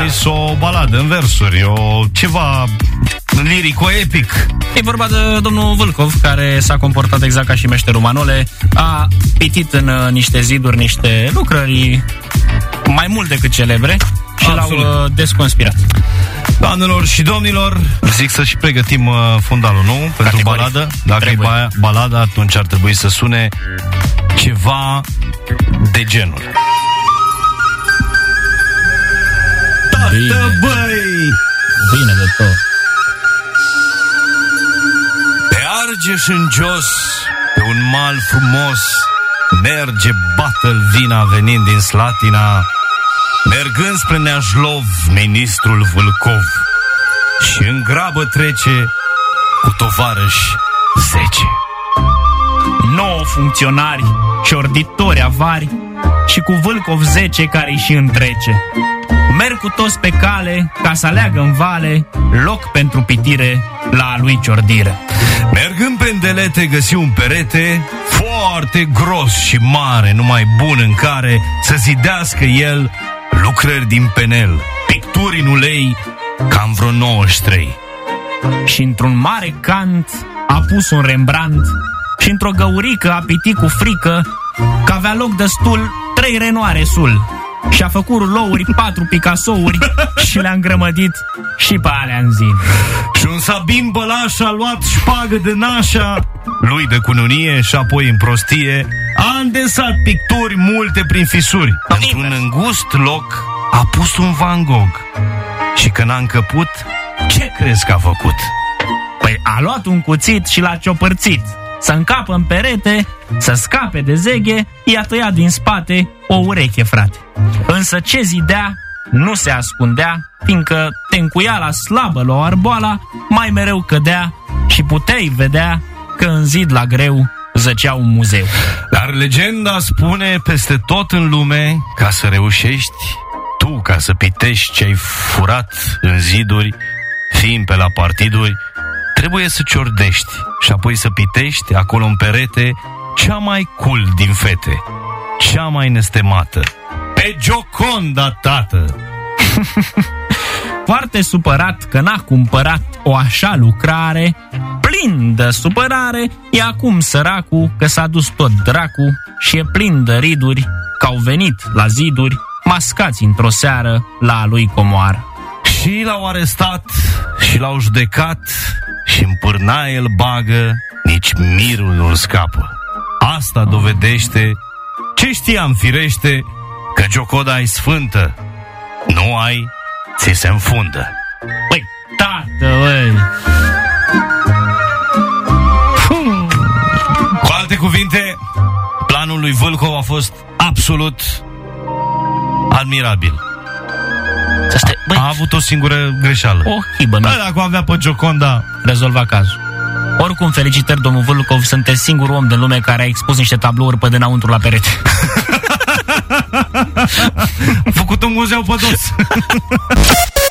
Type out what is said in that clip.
scris o baladă în versuri, ceva lirico-epic. E vorba de domnul Vâlcov, care s-a comportat exact ca și meșterul Manole. A pitit în niște ziduri niște lucrări mai mult decât celebre și l-au desconspirat. Doamnelor și domnilor, zic să și pregătim fundalul, nu? Pentru Categoric. baladă. Dacă e baladă, atunci ar trebui să sune ceva de genul. Tată, băi! Bine de tot. Pe Argeș în jos, pe un mal frumos, merge Battle Vina venind din Slatina, mergând spre Neajlov ministrul Vâlcov, și în grabă trece cu tovarăși 10. 9 funcționari și orditori avari și cu Vâlcov 10 care-i și întrece. Merg cu toți pe cale ca să aleagă în vale loc pentru pitire la a lui ciordire. Mergând pe îndelete găsi un perete foarte gros și mare, numai bun în care să zidească el lucrări din penel, picturi în ulei, cam vreo 93. Și într-un mare cant a pus un Rembrandt și într-o găurică a pitit cu frică că avea loc destul 3 Renoire sul. Și a făcut rulouri 4 Picasso-uri și le-a îngrămădit și pe alea în zid. Și un Sabin Bălaș a luat șpagă de nașa lui de cununie și apoi în prostie a îndesat picturi multe prin fisuri. Într-un îngust loc a pus un Van Gogh. Și când a încăput, ce crezi că a făcut? Păi a luat un cuțit și l-a ciopărțit. Să încapă în perete, să scape de zeghe, i-a tăiat din spate o ureche, frate. Însă ce zidea nu se ascundea, fiindcă tencuiala slabă la o arboala mai mereu cădea și puteai vedea că în zid la greu zăcea un muzeu. Dar legenda spune peste tot în lume, ca să reușești tu, ca să pitești ce ai furat în ziduri, fiind pe la partiduri, trebuie să ciordești și apoi să pitești acolo în perete cea mai cool din fete, cea mai nestemată, pe Gioconda, tată. Foarte supărat că n-a cumpărat o așa lucrare, plin de supărare, e acum săracul că s-a dus tot dracu și e plin de riduri că au venit la ziduri mascați într-o seară la a lui comoară. Și l-au arestat și l-au judecat și în pârnaie îl bagă, nici mirul nu-l scapă. Asta dovedește ce știam firește, că Giocoda e sfântă, nu ai, ți se înfundă. Păi, tată, băi! Cu alte cuvinte, planul lui Vâlcov a fost absolut admirabil. A avut o singură greșeală. O hibă, nu? Dacă avea pe Gioconda, rezolva cazul. Oricum, felicitări, domnul Vâlcov, sunteți singurul om din lume care a expus niște tablouri pe dinăuntru la perete. a făcut un muzeu pe dos.